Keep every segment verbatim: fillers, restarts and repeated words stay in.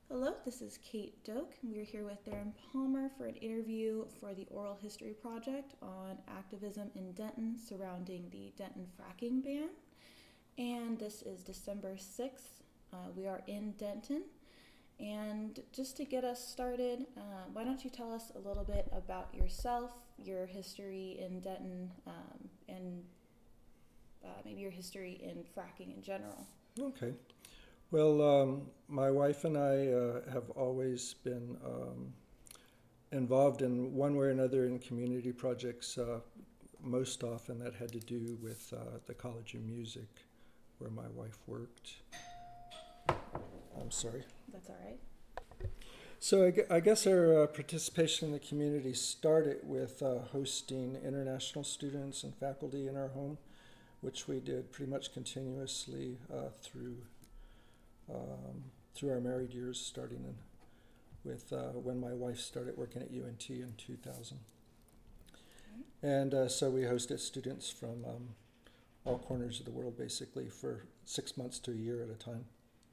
Hello, this is Kate Doak, and we're here with Darren Palmer for an interview for the Oral History Project on activism in Denton surrounding the Denton fracking ban. And this is December sixth. Uh, we are in Denton. And just to get us started, uh, why don't you tell us a little bit about yourself, your history in Denton, um, and uh, maybe your history in fracking in general? Okay. Well, um, my wife and I uh, have always been um, involved in one way or another in community projects. Uh, most often that had to do with uh, the College of Music, where my wife worked. I'm sorry. That's all right. So I, gu- I guess our uh, participation in the community started with uh, hosting international students and faculty in our home, which we did pretty much continuously uh, through um, through our married years, starting in, with uh, when my wife started working at U N T in two thousand. Okay. And uh, so we hosted students from um, all corners of the world, basically, for six months to a year at a time.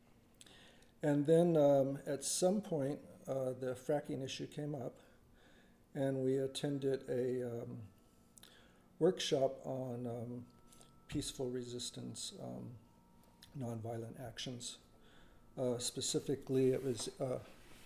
And then um, at some point, uh, the fracking issue came up, and we attended a um, workshop on um, peaceful resistance, um, nonviolent actions. Uh, specifically, it was uh,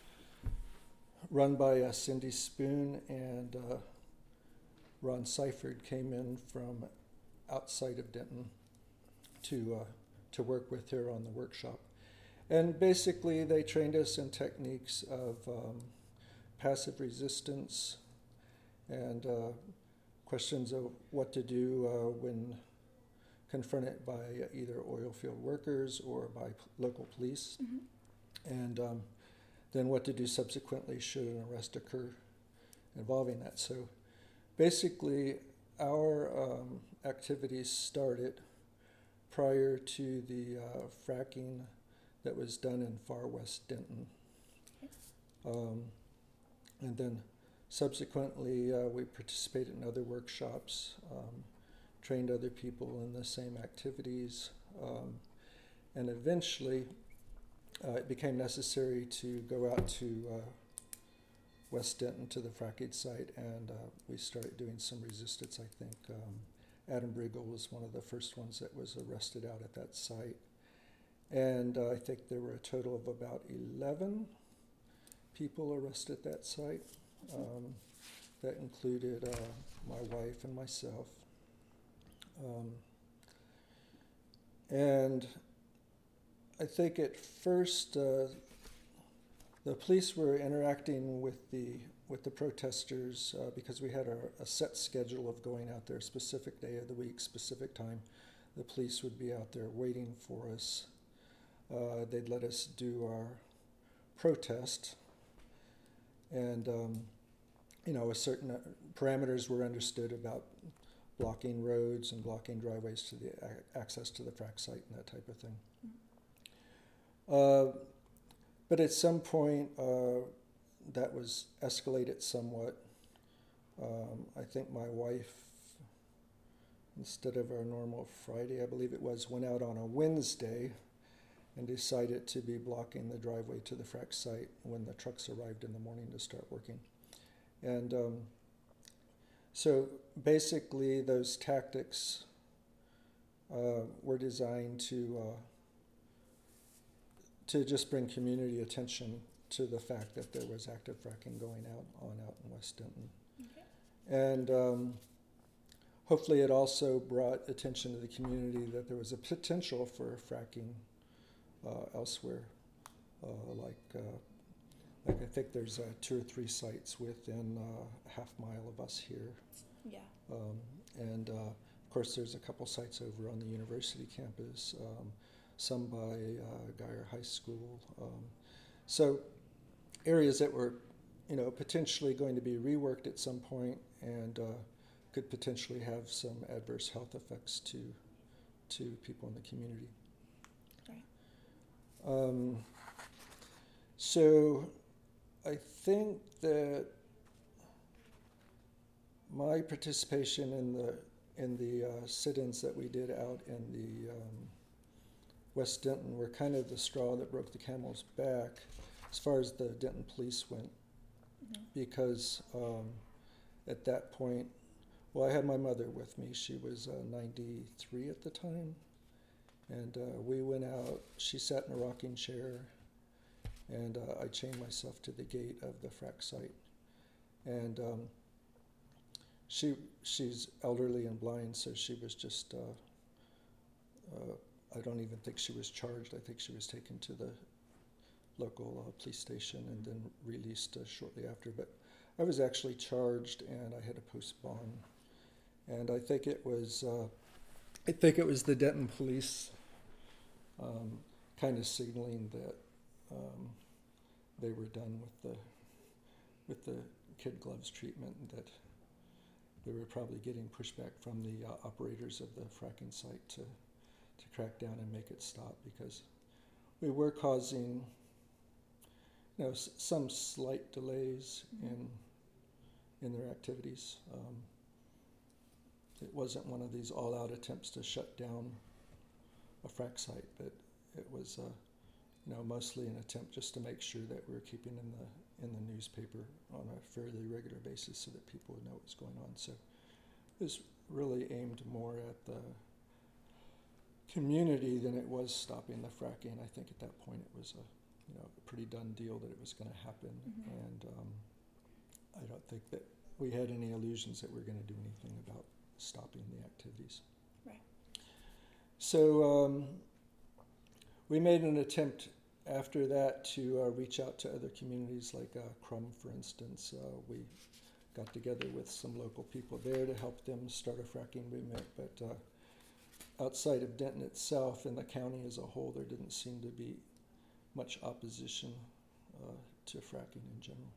run by uh, Cindy Spoon, and uh, Ron Seifert came in from outside of Denton to uh, to work with her on the workshop. And basically, they trained us in techniques of um, passive resistance and uh, questions of what to do uh, when confronted by either oil field workers or by p- local police, Mm-hmm. and um, then what to do subsequently should an arrest occur involving that. So basically, our um, activities started prior to the uh, fracking that was done in far west Denton. Okay. Um, and then subsequently, uh, we participated in other workshops, um, trained other people in the same activities, um, and eventually uh, it became necessary to go out to uh, West Denton to the fracking site, and uh, we started doing some resistance, I think. Um, Adam Briggle was one of the first ones that was arrested out at that site. And uh, I think there were a total of about eleven people arrested at that site. Um, that included uh, my wife and myself. Um, and I think at first uh, the police were interacting with the with the protesters uh, because we had a, a set schedule of going out there, specific day of the week, specific time. The police would be out there waiting for us. Uh, they'd let us do our protest, and um, you know, a certain parameters were understood about blocking roads and blocking driveways to the a- access to the frac site and that type of thing. Mm-hmm. Uh, but at some point, uh, that was escalated somewhat. Um, I think my wife, instead of our normal Friday, I believe it was, went out on a Wednesday and decided to be blocking the driveway to the frac site when the trucks arrived in the morning to start working. And um, so basically those tactics uh, were designed to uh, to just bring community attention to the fact that there was active fracking going out on out in West Denton. Okay. And um, hopefully it also brought attention to the community that there was a potential for fracking uh, elsewhere, uh, like uh, Like I think there's uh, two or three sites within uh, a half mile of us here. Yeah. Um, and uh, of course there's a couple sites over on the university campus, um, some by uh, Geyer High School. Um, so areas that were, you know, potentially going to be reworked at some point and uh, could potentially have some adverse health effects to to people in the community. Right. Um, so I think that my participation in the in the uh, sit-ins that we did out in the um, West Denton were kind of the straw that broke the camel's back, as far as the Denton police went, Mm-hmm. because um, at that point, well, I had my mother with me. She was uh, ninety-three at the time, and uh, we went out. She sat in a rocking chair, and uh, I chained myself to the gate of the frack site. And um, she she's elderly and blind, so she was just, uh, uh, I don't even think she was charged. I think she was taken to the local uh, police station and then released uh, shortly after. But I was actually charged, and I had to post bond. And I think it was, uh, I think it was the Denton police um, kind of signaling that um, they were done with the with the kid gloves treatment, and that they were probably getting pushback from the uh, operators of the fracking site to to crack down and make it stop, because we were causing, you know, s- some slight delays Mm-hmm. in in their activities. Um, it wasn't one of these all-out attempts to shut down a frack site, but it was, uh, you know, mostly an attempt just to make sure that we were keeping in the in the newspaper on a fairly regular basis so that people would know what's going on. So it was really aimed more at the community than it was stopping the fracking. I think at that point it was a, you know, a pretty done deal that it was going to happen, Mm-hmm. and um, I don't think that we had any illusions that we were going to do anything about stopping the activities. Right. So um, we made an attempt after that to uh, reach out to other communities, like uh, Crum, for instance. Uh, we got together with some local people there to help them start a fracking movement, but uh, outside of Denton itself and the county as a whole, there didn't seem to be much opposition uh, to fracking in general.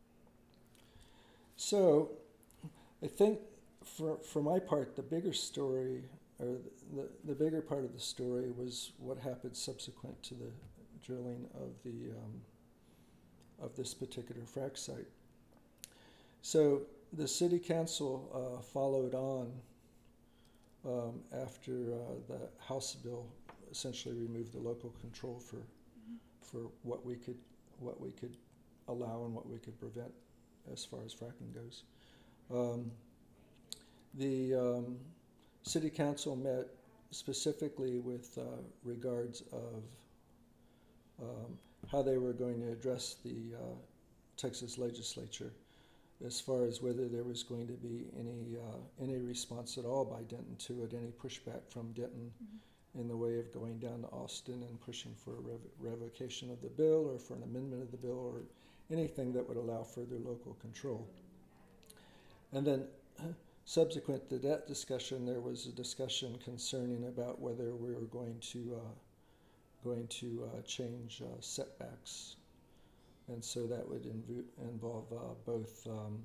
So I think for for my part, the bigger story, or the, the, the bigger part of the story, was what happened subsequent to the drilling of the um, of this particular frack site. So the city council uh, followed on um, after uh, the House bill essentially removed the local control for Mm-hmm. for what we could what we could allow and what we could prevent as far as fracking goes. Um, the um, city council met specifically with uh, regards of um, how they were going to address the uh, Texas legislature as far as whether there was going to be any uh, any response at all by Denton to it, any pushback from Denton Mm-hmm. in the way of going down to Austin and pushing for a rev- revocation of the bill, or for an amendment of the bill, or anything that would allow further local control. And then subsequent to that discussion, there was a discussion concerning about whether we were going to uh, going to uh, change uh, setbacks, and so that would inv- involve uh, both um,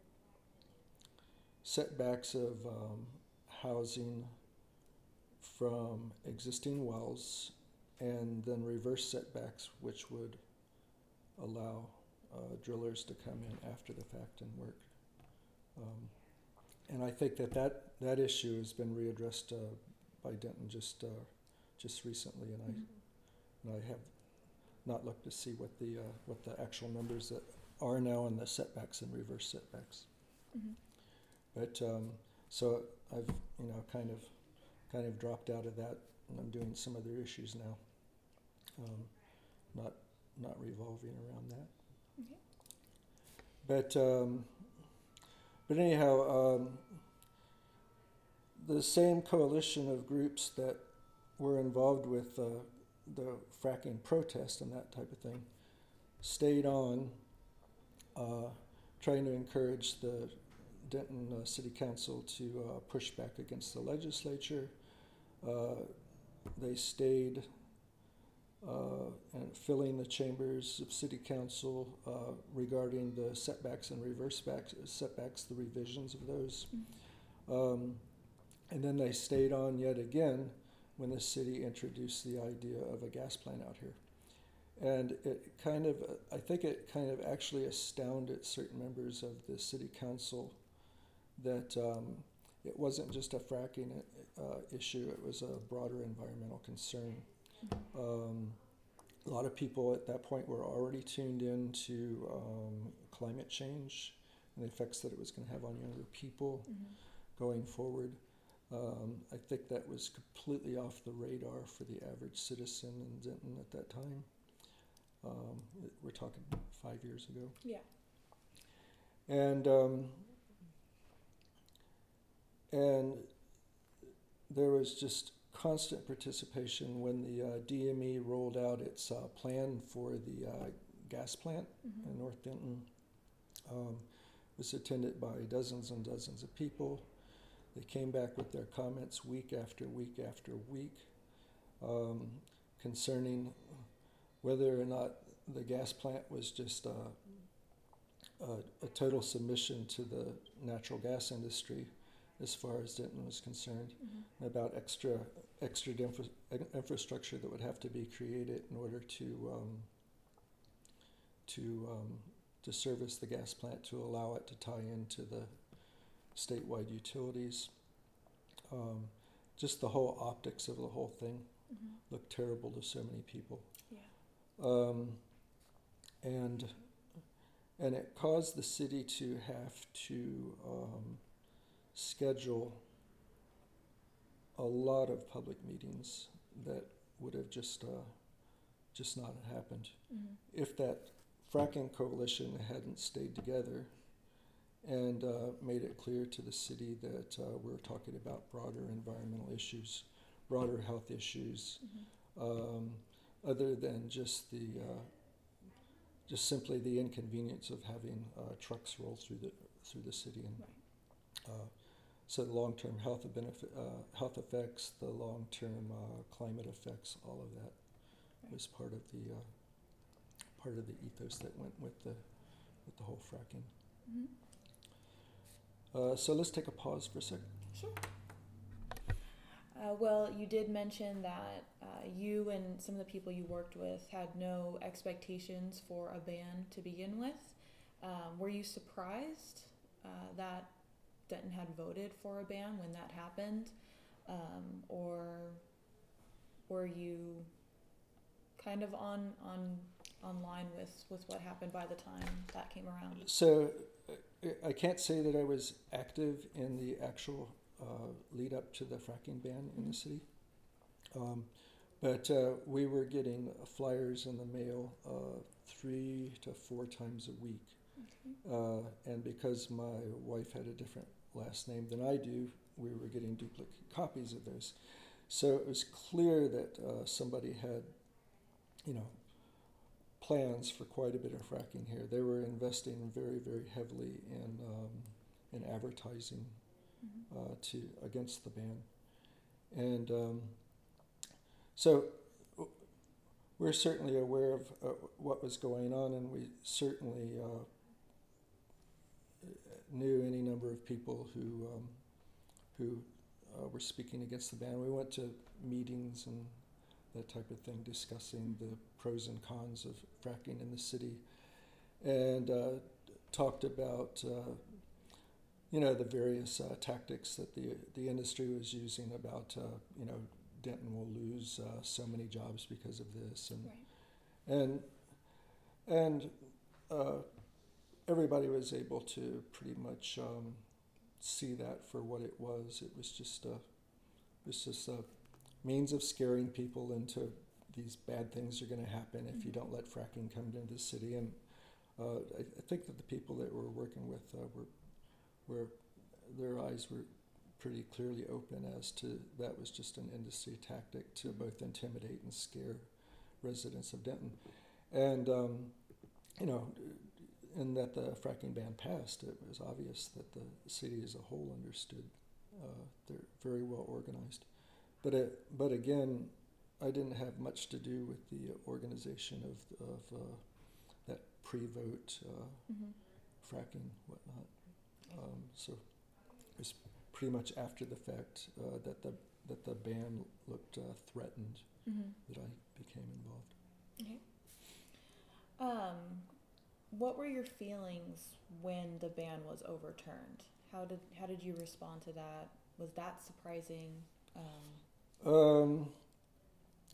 setbacks of um, housing from existing wells, and then reverse setbacks, which would allow uh, drillers to come in after the fact and work. Um, and I think that, that that issue has been readdressed uh, by Denton just uh, just recently, and I Mm-hmm. and I have not looked to see what the uh, what the actual numbers that are now in the setbacks and reverse setbacks. Mm-hmm. But um, so I've you know kind of kind of dropped out of that, and I'm doing some other issues now, um, not not revolving around that. Okay. But um, but anyhow, um, the same coalition of groups that were involved with uh, the fracking protest and that type of thing stayed on, uh, trying to encourage the Denton uh, City Council to uh, push back against the legislature. Uh, they stayed uh, and filling the chambers of City Council uh, regarding the setbacks and reverse backs, setbacks, the revisions of those. Mm-hmm. Um, and then they stayed on yet again when the city introduced the idea of a gas plant out here. And it kind of, I think it kind of actually astounded certain members of the City Council that um, it wasn't just a fracking uh, issue, it was a broader environmental concern. Mm-hmm. Um, a lot of people at that point were already tuned in to um, climate change and the effects that it was going to have on younger people Mm-hmm. going forward. Um, I think that was completely off the radar for the average citizen in Denton at that time. Um, we're talking five years ago. Yeah. And um, and there was just constant participation when the uh, D M E rolled out its uh, plan for the uh, gas plant Mm-hmm. in North Denton. Um, it was attended by dozens and dozens of people. They came back with their comments week after week after week um, concerning whether or not the gas plant was just uh, a, a total submission to the natural gas industry as far as Denton was concerned, Mm-hmm. and about extra extra infra- infrastructure that would have to be created in order to um, to um, to service the gas plant, to allow it to tie into the statewide utilities. Um, just the whole optics of the whole thing Mm-hmm. looked terrible to so many people. Yeah. Um, and and it caused the city to have to um, schedule a lot of public meetings that would have just uh, just not happened Mm-hmm. if that fracking coalition hadn't stayed together and uh, made it clear to the city that uh, we're talking about broader environmental issues, broader health issues, Mm-hmm. um, other than just the uh, just simply the inconvenience of having uh, trucks roll through the through the city, and Right. uh, so the long-term health benefit, uh, health effects, the long-term uh, climate effects, all of that Right. was part of the uh, part of the ethos that went with the with the whole fracking. Mm-hmm. Uh, so let's take a pause for a second. Sure. Uh, well, you did mention that uh, you and some of the people you worked with had no expectations for a ban to begin with. Um, were you surprised uh, that Denton had voted for a ban when that happened? Um, or were you kind of on on on line with, with what happened by the time that came around? So uh, I can't say that I was active in the actual uh, lead up to the fracking ban in the city, um, but uh, we were getting flyers in the mail uh, three to four times a week. Okay. Uh, and because my wife had a different last name than I do, we were getting duplicate copies of those. So it was clear that uh, somebody had, you know, plans for quite a bit of fracking here. They were investing very, very heavily in um, in advertising Mm-hmm. uh, to against the ban, and um, so w- we're certainly aware of uh, what was going on, and we certainly uh, knew any number of people who um, who uh, were speaking against the ban. We went to meetings and that type of thing, discussing the pros and cons of fracking in the city, and uh, talked about uh, you know the various uh, tactics that the the industry was using about uh, you know Denton will lose uh, so many jobs because of this, and Right. and and uh, everybody was able to pretty much um, see that for what it was. It was just a, it was just a means of scaring people into these bad things are going to happen if you Mm-hmm. don't let fracking come into the city. And uh, I, I think that the people that we're working with uh, were, were, their eyes were pretty clearly open as to that was just an industry tactic to both intimidate and scare residents of Denton. And, um, you know, in that the fracking ban passed, it was obvious that the city as a whole understood. Uh, they're very well organized. But it, but again, I didn't have much to do with the organization of of uh, that pre-vote uh, Mm-hmm. fracking whatnot. Um, so it was pretty much after the fact uh, that the that the ban looked uh, threatened Mm-hmm. that I became involved. Okay. Um, what were your feelings when the ban was overturned? How did how did you respond to that? Was that surprising? Um, Um,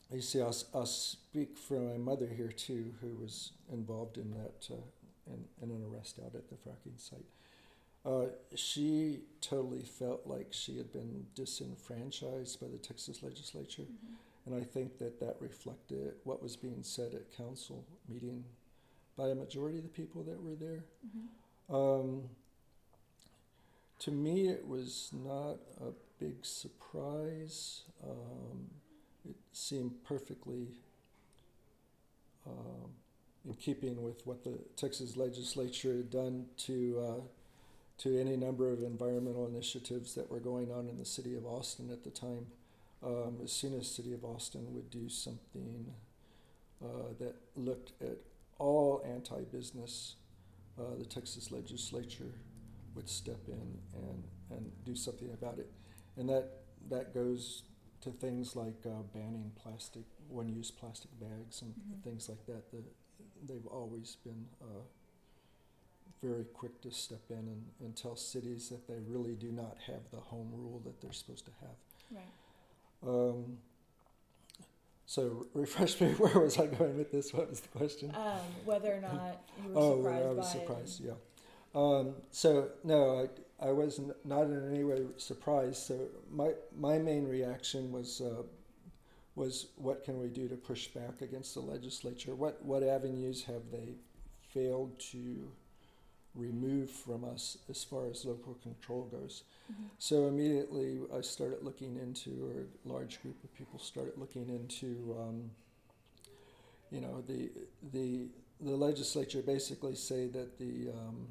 you see, I'll, I'll speak for my mother here too, who was involved in that, uh, in, in an arrest out at the fracking site. Uh, she totally felt like she had been disenfranchised by the Texas legislature. Mm-hmm. And I think that that reflected what was being said at council meeting by a majority of the people that were there. Mm-hmm. Um, to me, it was not a big surprise. Um, it seemed perfectly um, in keeping with what the Texas legislature had done to uh, to any number of environmental initiatives that were going on in the city of Austin at the time. Um, as soon as city of Austin would do something uh, that looked at all anti-business, uh, the Texas legislature would step in and, and do something about it. And that that goes to things like uh, banning plastic, one-use plastic bags and mm-hmm. things like that. The, they've always been uh, very quick to step in and, and tell cities that they really do not have the home rule that they're supposed to have. Right. Um, so refresh me, where was I going with this? What was the question? Um, whether or not you were oh, surprised well, I was by surprised, it. yeah. Um, so no, I, I was n- not in any way surprised. So my my main reaction was uh, was what can we do to push back against the legislature? What what avenues have they failed to remove from us as far as local control goes? Mm-hmm. So immediately I started looking into, or a large group of people started looking into, um, you know, the the the legislature basically say that the um,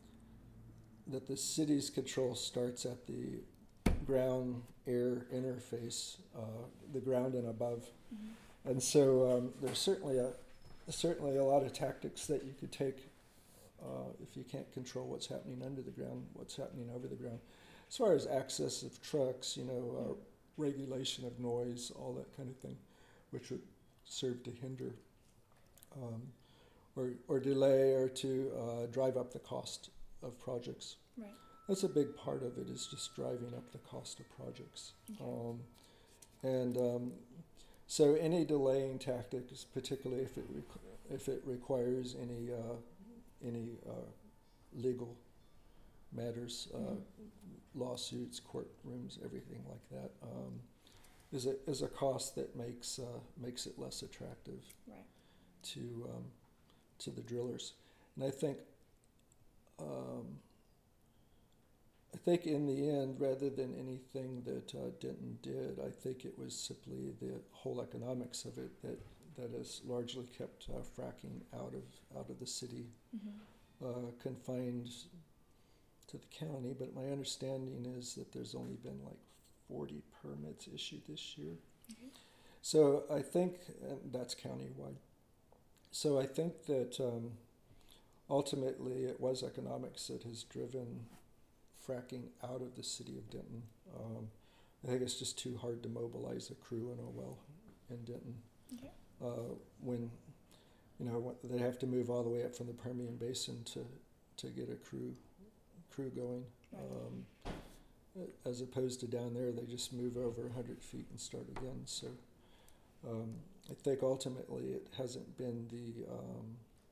that the city's control starts at the ground air interface, uh, the ground and above, mm-hmm. and so um, there's certainly a certainly a lot of tactics that you could take uh, if you can't control what's happening under the ground, what's happening over the ground. As far as access of trucks, you know, uh, regulation of noise, all that kind of thing, which would serve to hinder um, or or delay or to uh, drive up the cost of projects. Right. That's a big part of it, is just driving up the cost of projects. Okay. Um, and um, so any delaying tactics, particularly if it requ- if it requires any uh, any uh, legal matters, uh, mm-hmm. lawsuits, courtrooms, everything like that, um, is a is a cost that makes uh, makes it less attractive right. to um, to the drillers. And I think um, I think in the end, rather than anything that uh, Denton did, I think it was simply the whole economics of it that, that has largely kept uh, fracking out of out of the city, mm-hmm. uh, confined to the county. But my understanding is that there's only been like forty permits issued this year. Mm-hmm. So I think, and that's countywide. So I think that um, ultimately it was economics that has driven fracking out of the city of Denton. Um, I think it's just too hard to mobilize a crew in a well in Denton. Okay. Uh, when, you know, they have to move all the way up from the Permian Basin to, to get a crew crew going. Right. Um, as opposed to down there, they just move over one hundred feet and start again. So um, I think ultimately it hasn't been the um,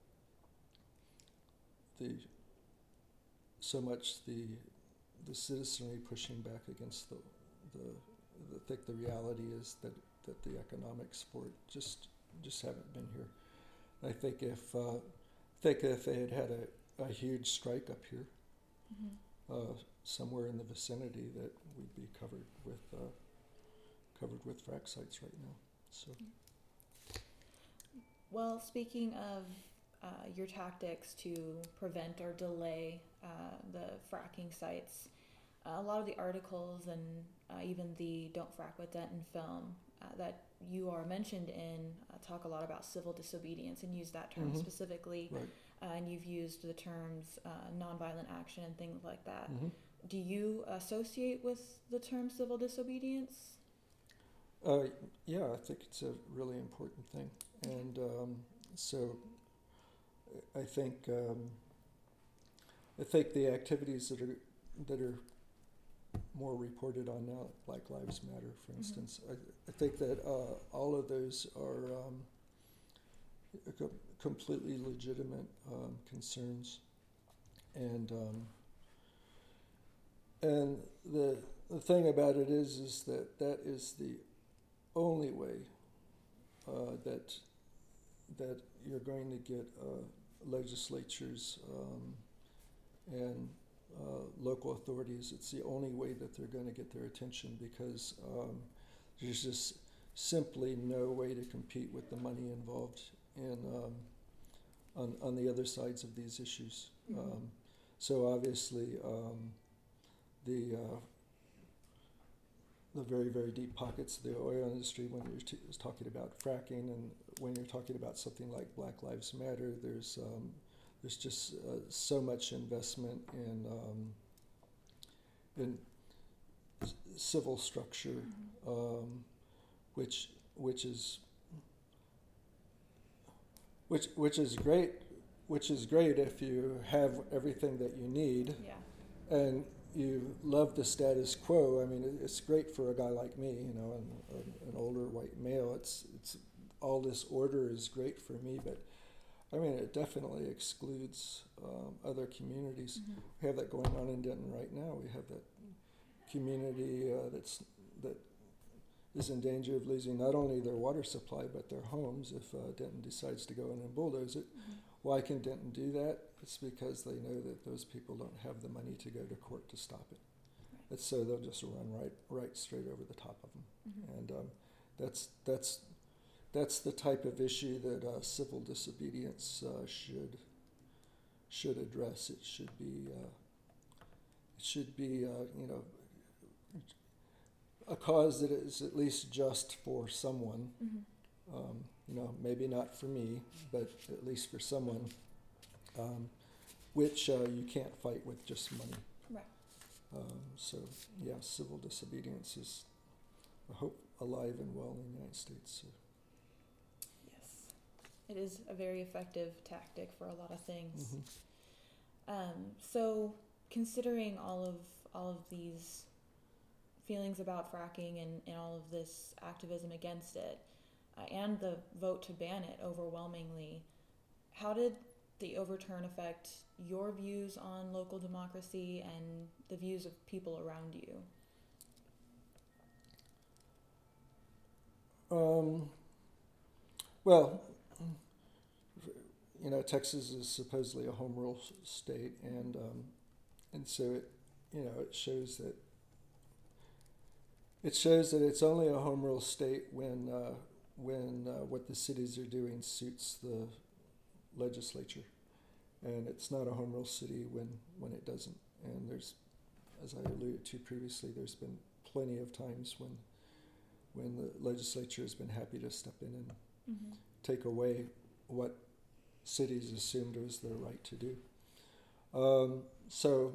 the so much the the citizenry pushing back against the, the, the I think the reality is that, that the economics for it just just haven't been here. I think if uh, I think if they had had a, a huge strike up here, mm-hmm. uh, somewhere in the vicinity, that we'd be covered with uh, covered with frac sites right now. So. Well, speaking of uh, your tactics to prevent or delay uh, the fracking sites, a lot of the articles and uh, even the Don't Frack with Denton film uh, that you are mentioned in uh, talk a lot about civil disobedience and use that term mm-hmm. specifically. Right. Uh, and you've used the terms uh, nonviolent action and things like that. Mm-hmm. Do you associate with the term civil disobedience? Uh, yeah, I think it's a really important thing. And um, so I think um, I think the activities that are that are more reported on now, Black Lives Matter, for Mm-hmm. instance. I, I think that uh, all of those are um, co- completely legitimate um, concerns, and um, and the the thing about it is is that that is the only way uh, that that you're going to get uh, legislatures um, and uh, local authorities. It's the only way that they're going to get their attention, because um, there's just simply no way to compete with the money involved in um, on on the other sides of these issues. Mhm. Um, so obviously, um, the uh, the very very deep pockets of the oil industry, when you're t- talking about fracking, and when you're talking about something like Black Lives Matter, there's um, there's just uh, so much investment in um, in s- civil structure, Mhm. um, which which is which which is great, which is great if you have everything that you need, Yeah. and you love the status quo. I mean, it- it's great for a guy like me, you know, and an, an older white male. It's it's all this order is great for me, but I mean, it definitely excludes um, other communities. Mhm. We have that going on in Denton right now. We have that community uh, that's that is in danger of losing not only their water supply but their homes if uh, Denton decides to go in and bulldoze it. Mhm. Why can Denton do that? It's because they know that those people don't have the money to go to court to stop it. Right. It's so they'll just run right right straight over the top of them. Mhm. And um, that's that's that's the type of issue that uh, civil disobedience uh, should should address. It should be uh, it should be uh, you know a cause that is at least just for someone. Mhm. Um, you know, maybe not for me, but at least for someone, um, which uh, you can't fight with just money. Right. Um, so yeah, civil disobedience is, I hope, alive and well in the United States. So. Yes. It is a very effective tactic for a lot of things. Mhm. Um, so considering all of all of these feelings about fracking and, and all of this activism against it, uh, and the vote to ban it overwhelmingly, how did the overturn affect your views on local democracy and the views of people around you? Um, well, you know, Texas is supposedly a home rule s- state, and um, and so it, you know, it shows that it shows that it's only a home rule state when uh, when uh, what the cities are doing suits the legislature, and it's not a home rule city when when it doesn't. And there's, as I alluded to previously, there's been plenty of times when when the legislature has been happy to step in and Mm-hmm. take away what cities assumed was their right to do. Um, so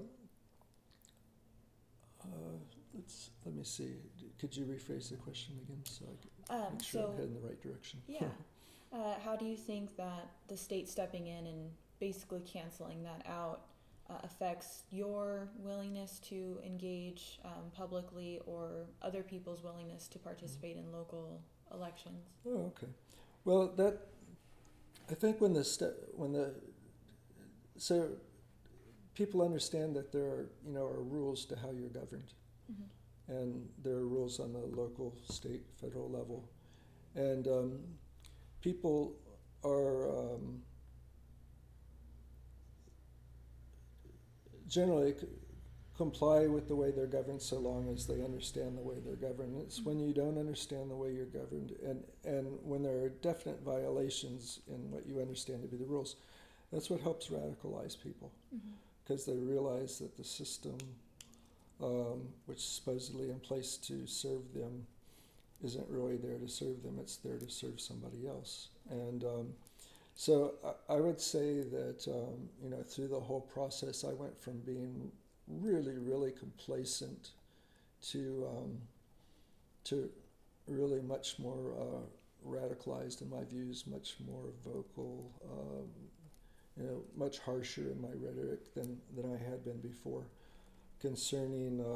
uh, let's let me see. Could you rephrase the question again so I can Um, make sure so I'm heading in the right direction? yeah, uh, how do you think that the state stepping in and basically canceling that out uh, affects your willingness to engage um, publicly, or other people's willingness to participate in local elections? Oh, okay. Well, that I think when the ste- when the so people understand that there are you know are rules to how you're governed, Mm-hmm. and there are rules on the local, state, federal level, and um, people are um, generally c- comply with the way they're governed so long as they understand the way they're governed. It's when you don't understand the way you're governed, and, and when there are definite violations in what you understand to be the rules, that's what helps radicalize people, Mm-hmm. because they realize that the system, um, which is supposedly in place to serve them, isn't really there to serve them. It's there to serve somebody else. And um, so I, I would say that um, you know through the whole process, I went from being really, really complacent to um, to really much more uh, radicalized in my views, much more vocal, um, you know, much harsher in my rhetoric than, than I had been before concerning uh,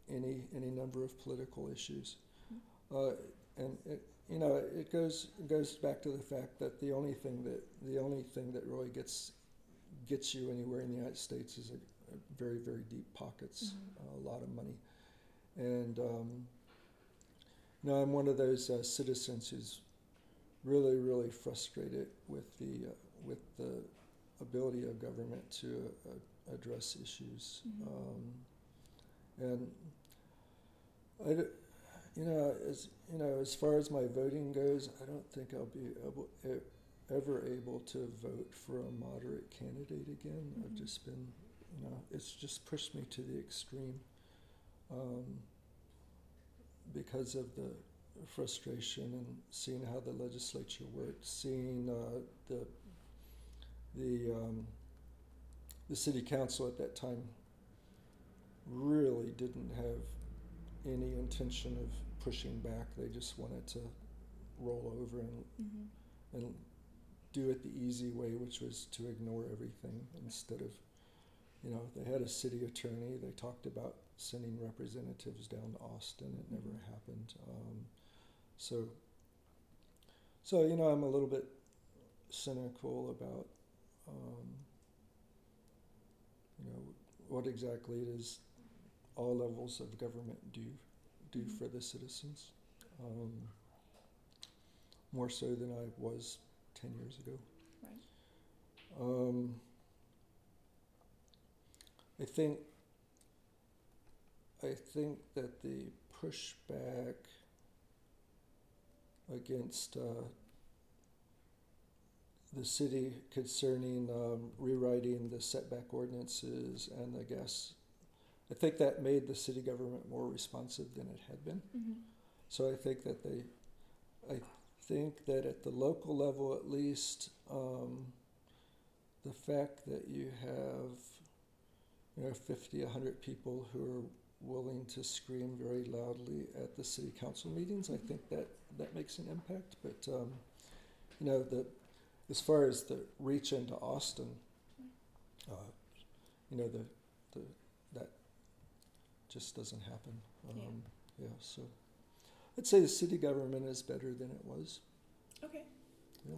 any any number of political issues, uh, and it, you know it goes it goes back to the fact that the only thing that the only thing that really gets gets you anywhere in the United States is a, a very very deep pockets, mm-hmm. uh, a lot of money, and um, you know I'm one of those uh, citizens who's really really frustrated with the uh, with the ability of government to uh, address issues. Mm-hmm. Um, and I, you know, as you know, as far as my voting goes, I don't think I'll be able, ever able to vote for a moderate candidate again. Mm-hmm. I've just been, you know, it's just pushed me to the extreme um, because of the frustration and seeing how the legislature worked, seeing uh, the the um, the city council at that time really didn't have any intention of pushing back. They just wanted to roll over and mm-hmm. and do it the easy way, which was to ignore everything instead of, you know, they had a city attorney. They talked about sending representatives down to Austin. It never mm-hmm. happened. Um, so, so you know, I'm a little bit cynical about, um, you know, what exactly it is all levels of government do do mm-hmm. for the citizens, um, more so than I was ten years ago. Right. Um, I think I think that the pushback against uh, the city concerning um, rewriting the setback ordinances and the gas, I think that made the city government more responsive than it had been. Mm-hmm. So I think that they, I think that at the local level at least, um, the fact that you have, you know, fifty, one hundred people who are willing to scream very loudly at the city council meetings, mm-hmm. I think that that makes an impact. But um, you know, the as far as the reach into Austin, uh, you know, the the that just doesn't happen. Um, yeah. yeah. So I'd say the city government is better than it was. Okay. Yeah.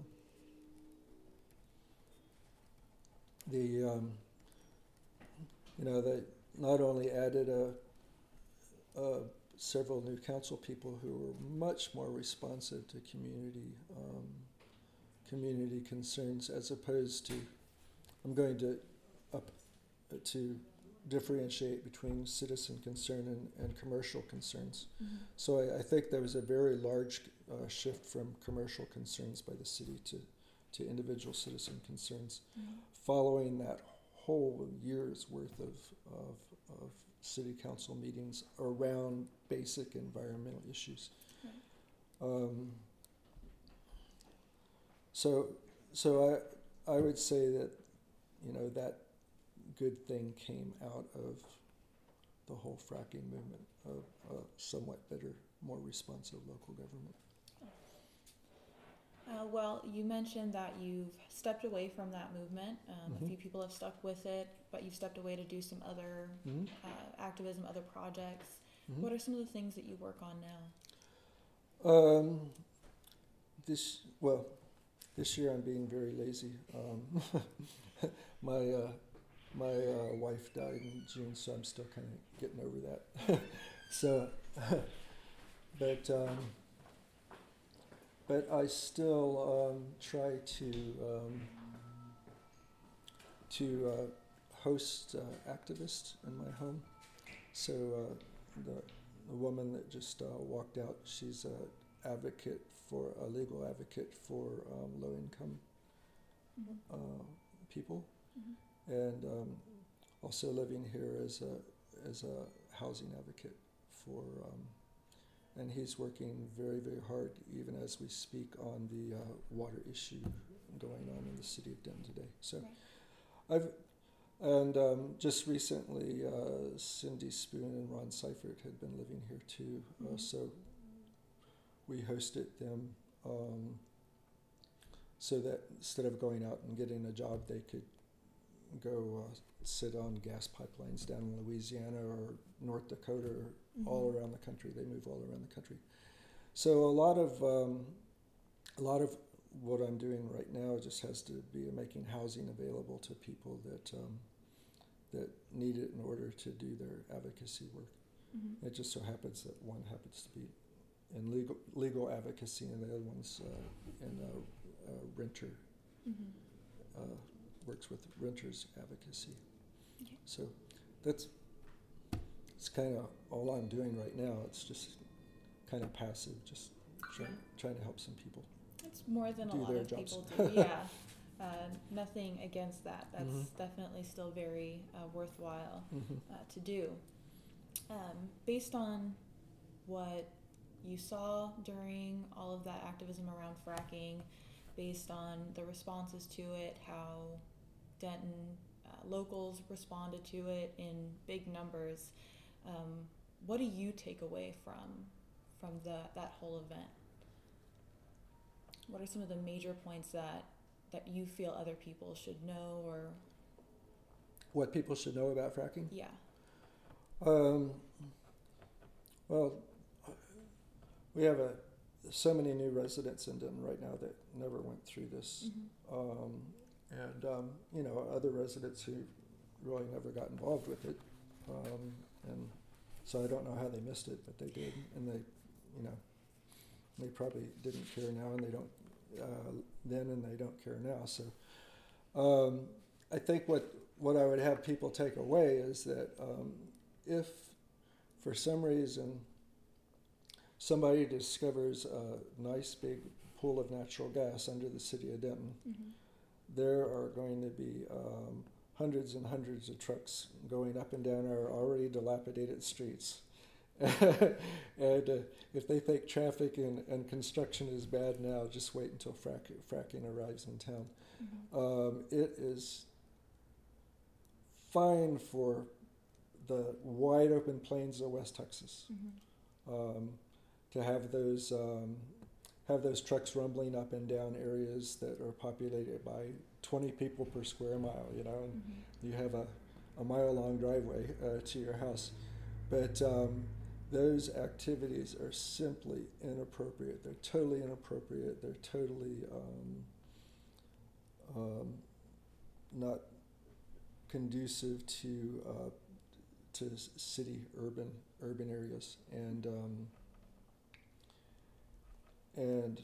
The um, you know they not only added a. Uh, several new council people who were much more responsive to community um, community concerns, as opposed to, I'm going to up to differentiate between citizen concern and, and commercial concerns. Mm-hmm. So I, I think there was a very large uh, shift from commercial concerns by the city to, to individual citizen concerns, mm-hmm. following that whole year's worth of, of, of city council meetings around basic environmental issues. Right. Um, so, so I, I would say that, you know, that good thing came out of the whole fracking movement, of a somewhat better, more responsive local government. Uh, well, you mentioned that you've stepped away from that movement. Um, mm-hmm. A few people have stuck with it, but you've stepped away to do some other mm-hmm. uh, activism, other projects. Mm-hmm. What are some of the things that you work on now? Um, this well, this year I'm being very lazy. Um, my uh, my uh, wife died in June, so I'm still kind of getting over that. so, but. Um, But I still um, try to um, to uh, host uh, activists in my home. So uh, the, the woman that just uh, walked out, she's an advocate for a legal advocate for um, low income mm-hmm. uh, people, mm-hmm. and um, also living here as a as a housing advocate for. Um, And he's working very, very hard, even as we speak, on the uh, water issue going on in the city of Denton today. So, right. I've and um, just recently, uh, Cindy Spoon and Ron Seifert had been living here too. Mm-hmm. Uh, so we hosted them um, so that instead of going out and getting a job, they could go uh, sit on gas pipelines down in Louisiana or North Dakota or Mm-hmm. all around the country. They move all around the country. So a lot of um, a lot of what I'm doing right now just has to be making housing available to people that um, that need it in order to do their advocacy work. Mm-hmm. It just so happens that one happens to be in legal legal advocacy, and the other one's uh, in a, a renter Mm-hmm. uh, works with renters advocacy. Okay. So that's it's kind of all I'm doing right now. It's just kind of passive, just try, Yeah. trying to help some people. It's more than a Do lot their of jobs. people do. Yeah. Uh, nothing against that. That's Mhm. definitely still very uh, worthwhile Mm-hmm. uh, to do. Um, based on what you saw during all of that activism around fracking, based on the responses to it, how Denton uh, locals responded to it in big numbers, um, what do you take away from from the that whole event? What are some of the major points that that you feel other people should know, or What people should know about fracking? yeah? Um, well, we have a, so many new residents in Denton right now that never went through this. Mm-hmm. Um, and, um, you know, other residents who really never got involved with it. Um, and so I don't know how they missed it, but they did. And they, you know, they probably didn't care now, and they don't uh, then, and they don't care now. So um, I think what, what I would have people take away is that um, if for some reason somebody discovers a nice big pool of natural gas under the city of Denton, Mm-hmm. there are going to be um, hundreds and hundreds of trucks going up and down our already dilapidated streets. And uh, if they think traffic and, and construction is bad now, just wait until frack, fracking arrives in town. Mm-hmm. Um, it is fine for the wide open plains of West Texas Mm-hmm. um, to have those um, have those trucks rumbling up and down areas that are populated by twenty people per square mile, you know, and Mm-hmm. you have a, a mile long driveway uh, to your house. But um, those activities are simply inappropriate. They're totally inappropriate. They're totally um, um, not conducive to uh, to city urban urban areas, and um, and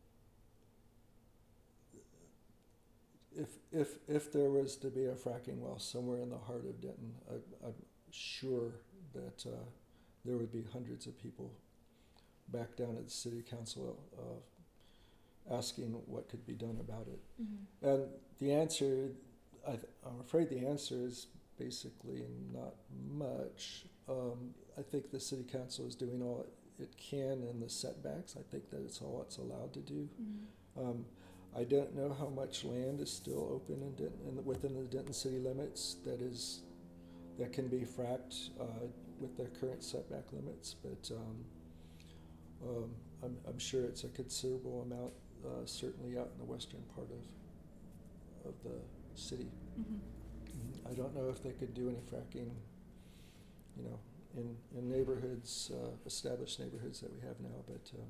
if if if there was to be a fracking well somewhere in the heart of Denton, I, I'm sure that uh, there would be hundreds of people back down at the city council uh, asking what could be done about it. Mm-hmm. And the answer, I th- I'm afraid the answer is basically not much. Um, I think the city council is doing all it, it can in the setbacks. I think that it's all it's allowed to do. Mm-hmm. Um, I don't know how much land is still open in Denton, in the, within the Denton city limits that is that can be fracked uh, with the current setback limits, but um, um, I'm, I'm sure it's a considerable amount, uh, certainly out in the western part of of the city. Mm-hmm. I don't know if they could do any fracking, you know, in, in neighborhoods, uh, established neighborhoods that we have now, but um,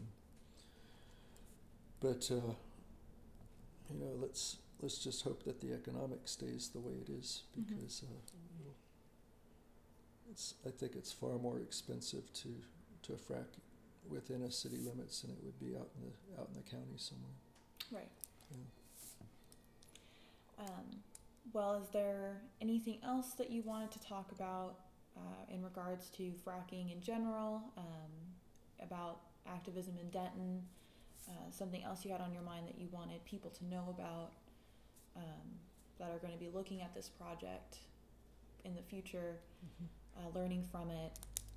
but uh, you know, let's let's just hope that the economics stays the way it is, because uh, it's I think it's far more expensive to to frack within a city limits than it would be out in the out in the county somewhere. Right. Yeah. Um, well, is there anything else that you wanted to talk about uh, in regards to fracking in general, um, about activism in Denton, uh, something else you had on your mind that you wanted people to know about, um, that are going to be looking at this project in the future, Mm-hmm. uh, learning from it?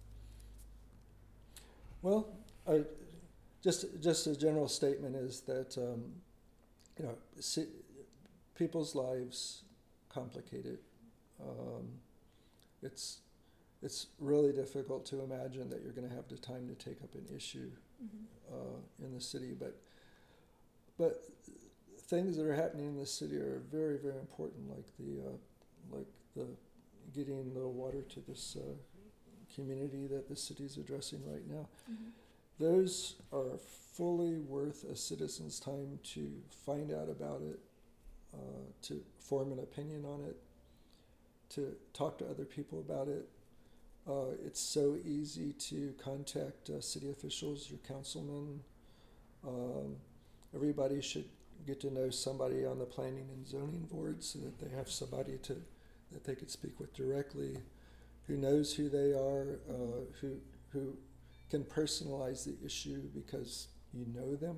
Well, I, just just a general statement is that um, you know, si- people's lives complicated. Um, it's it's really difficult to imagine that you're going to have the time to take up an issue Mm-hmm. uh, in the city, but but things that are happening in the city are very very important, like the uh, like the getting the water to this uh, community that the city's addressing right now. Mm-hmm. Those are fully worth a citizen's time to find out about it, uh, to form an opinion on it, to talk to other people about it. Uh, it's so easy to contact uh, city officials, your councilman. Um, everybody should get to know somebody on the planning and zoning board so that they have somebody to that they could speak with directly, who knows who they are, uh, who who can personalize the issue because you know them.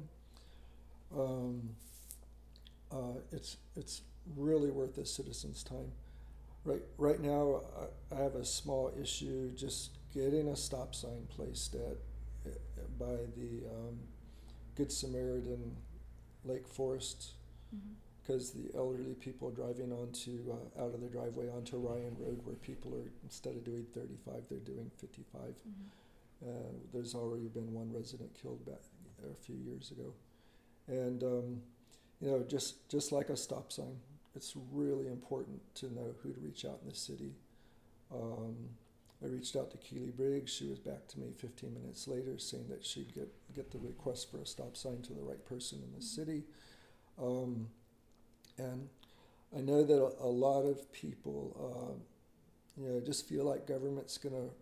Um, uh, it's it's really worth a citizen's time. Right right now, I, I have a small issue just getting a stop sign placed at by the um, Good Samaritan Lake Forest, because mm-hmm. the elderly people driving onto uh, out of the driveway onto Ryan Road, where people are, instead of doing thirty-five, they're doing fifty-five. Mm-hmm. Uh, there's already been one resident killed back a few years ago, and um, you know, just just like a stop sign, it's really important to know who to reach out in the city. Um, I reached out to Keely Briggs. She was back to me fifteen minutes later saying that she'd get, get the request for a stop sign to the right person in the city. Um, and I know that a, a lot of people, uh, you know, just feel like government's going to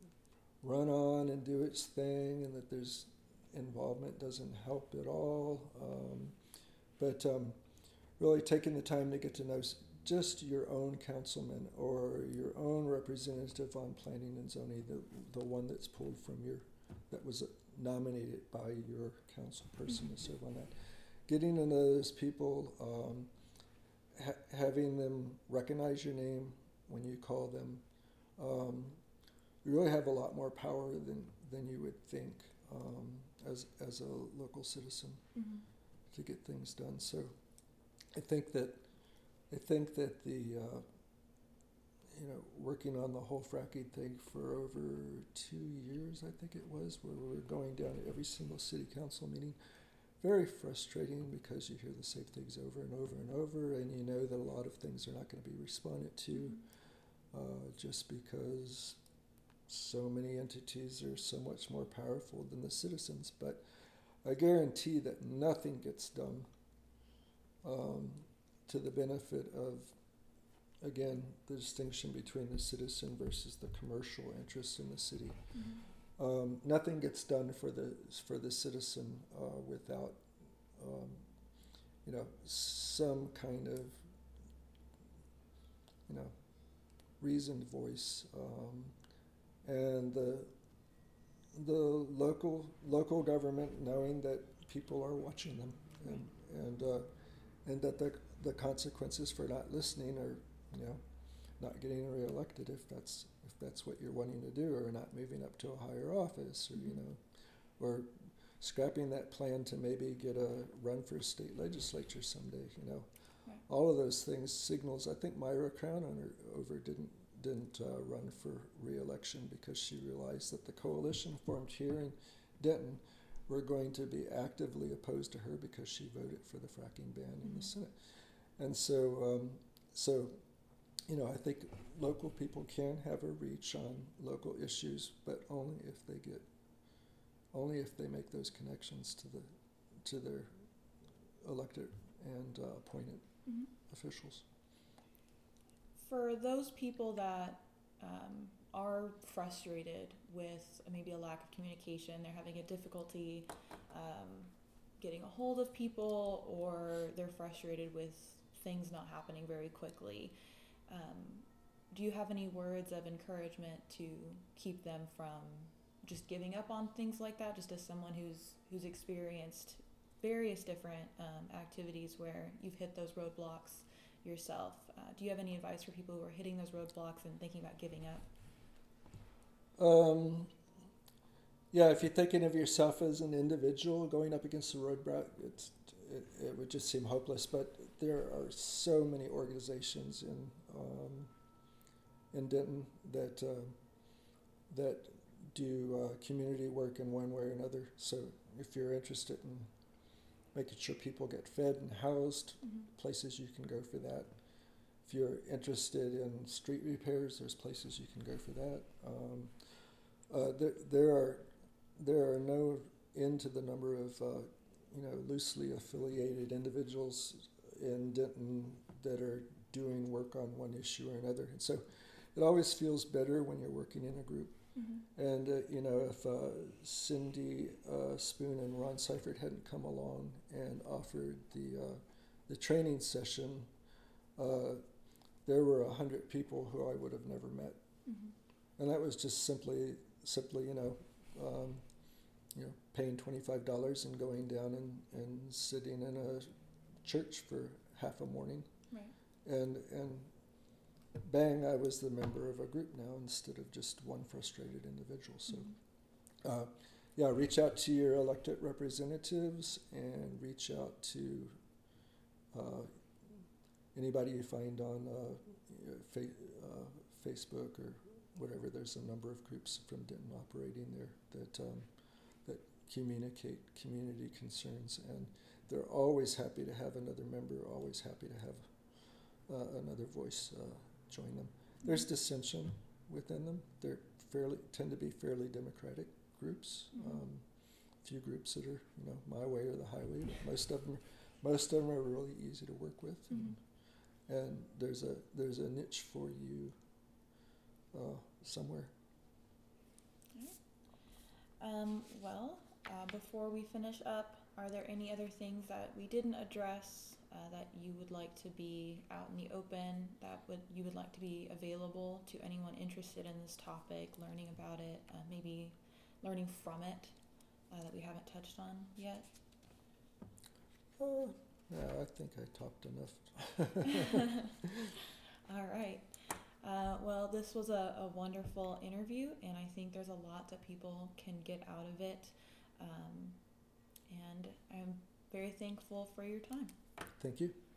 run on and do its thing, and that there's involvement doesn't help at all. Um, but um, really taking the time to get to know just your own councilman or your own representative on planning and zoning, the the one that's pulled from your, that was nominated by your council person mm-hmm. to serve on that. Getting to know those people, um, ha- having them recognize your name when you call them, um, you really have a lot more power than, than you would think um, as as a local citizen mm-hmm. to get things done. So I think that I think that the, uh, you know, working on the whole fracking thing for over two years, I think it was, where we were going down to every single city council meeting, very frustrating because you hear the same things over and over and over, and you know that a lot of things are not going to be responded to uh, just because so many entities are so much more powerful than the citizens. But I guarantee that nothing gets done Um, to the benefit of, again, the distinction between the citizen versus the commercial interests in the city. Mm-hmm. Um, nothing gets done for the for the citizen uh, without, um, you know, some kind of, you know, reasoned voice, um, and the the local local government knowing that people are watching them, and and uh, and that the the consequences for not listening are, you know, not getting reelected if that's if that's what you're wanting to do, or not moving up to a higher office, or you know, or scrapping that plan to maybe get a run for a state legislature someday. You know, right. All of those things signals. I think Myra Crown over didn't didn't uh, run for reelection because she realized that the coalition formed here in Denton were going to be actively opposed to her because she voted for the fracking ban mm-hmm. in the Senate. And so, um, so, you know, I think local people can have a reach on local issues, but only if they get, only if they make those connections to the, to their elected and uh, appointed mm-hmm. officials. For those people that um, are frustrated with maybe a lack of communication, they're having a difficulty um, getting a hold of people, or they're frustrated with things not happening very quickly. Um, do you have any words of encouragement to keep them from just giving up on things like that, just as someone who's who's experienced various different um, activities where you've hit those roadblocks yourself? Uh, do you have any advice for people who are hitting those roadblocks and thinking about giving up? Um, yeah, if you're thinking of yourself as an individual going up against the roadblock, it's It, it would just seem hopeless. But there are so many organizations in um, in Denton that uh, that do uh, community work in one way or another. So if you're interested in making sure people get fed and housed, mm-hmm. places you can go for that. if you're interested in street repairs, there's places you can go for that. Um, uh, there, there are there are no end to the number of uh, you know loosely affiliated individuals in Denton that are doing work on one issue or another, and so it always feels better when you're working in a group. Mm-hmm. And uh, you know, if uh, Cindy uh, Spoon and Ron Seifert hadn't come along and offered the uh, the training session, uh, there were a hundred people who I would have never met, mm-hmm. and that was just simply simply you know. Um, you know, paying twenty-five dollars and going down and, and sitting in a church for half a morning. Right. And and bang, I was the member of a group now instead of just one frustrated individual. So, mm-hmm. uh, yeah, reach out to your elected representatives and reach out to uh, anybody you find on uh, fa- uh, Facebook or whatever. There's a number of groups from Denton operating there that um, that communicate community concerns, and they're always happy to have another member, always happy to have uh, another voice uh, join them. There's dissension within them. They're fairly tend to be fairly democratic groups. Mm-hmm. Um, few groups that are you know my way or the highway, but most of them most of them are really easy to work with, mm-hmm. and, and there's a there's a niche for you uh, somewhere. Um, well, uh, before we finish up, are there any other things that we didn't address uh, that you would like to be out in the open, that would you would like to be available to anyone interested in this topic, learning about it, uh, maybe learning from it, uh, that we haven't touched on yet? Uh, yeah, I think I talked enough. All right. Uh, well, this was a, a wonderful interview, and I think there's a lot that people can get out of it. Um, and I'm very thankful for your time. Thank you.